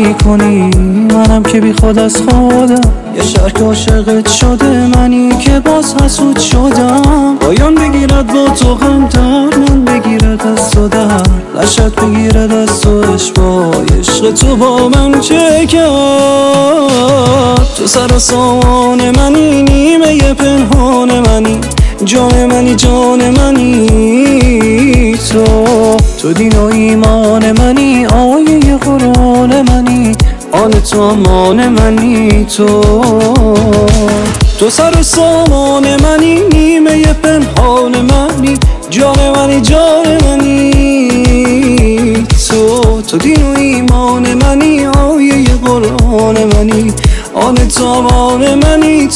میکنی، منم که بی خود از خودم یه شرک عاشقت شده، منی که باز حسود شدم. پایان بگیرد با تو غمتر، من بگیرد از تو در، لشت بگیرد از تو اشبای عشق تو با من چه کرد. تو سر و سامان منی، نیمه پنهان منی، جان منی جان منی تو دین و ایمان منی، آیه قرآن منی، آن تو امان منی تو سر و سامان منی، نیمه پنهان منی، جان منی جان منی تو دین و ایمان منی، آیه قرآن منی، آن تو امان منی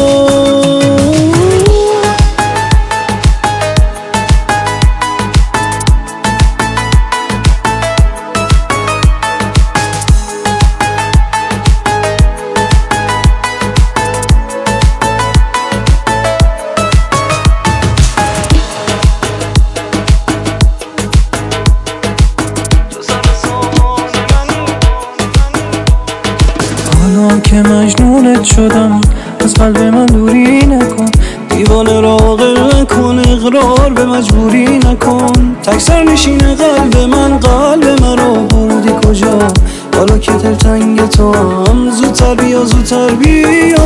که مجنونت شدم، از قلب من دوری نکن، دیوانه را غر نکن، اقرار به مجبوری نکن. تکسر نشینه قلب من رو بردی کجا، حالا که دلتنگ تو هم، زودتر بیا زودتر بیا.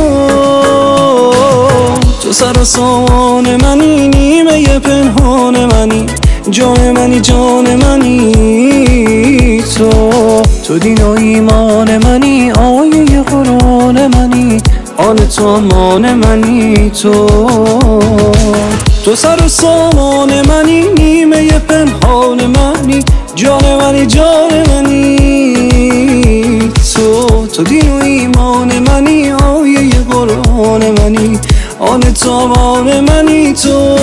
تو سر و سامان منی، نیمه پنهان منی، جان منی جان منی تو دین و ایمان منی، آیه قرآن منی، آن تو امان منی تو سر و سامان منی، نیمه پنهان منی، جان منی جان منی تو دین و ایمان منی، آیه قرآن منی، آن تو امان منی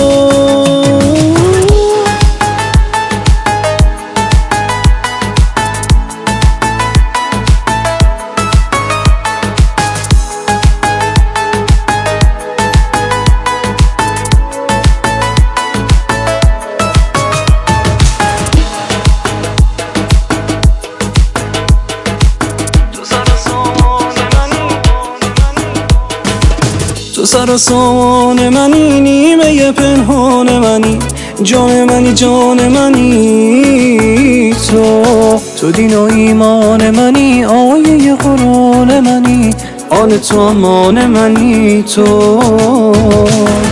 تو سر و سامان منی، نیمه پنهان منی، جان منی جان منی تو دین و ایمان منی، آیه قرآن منی، آن تو امان منی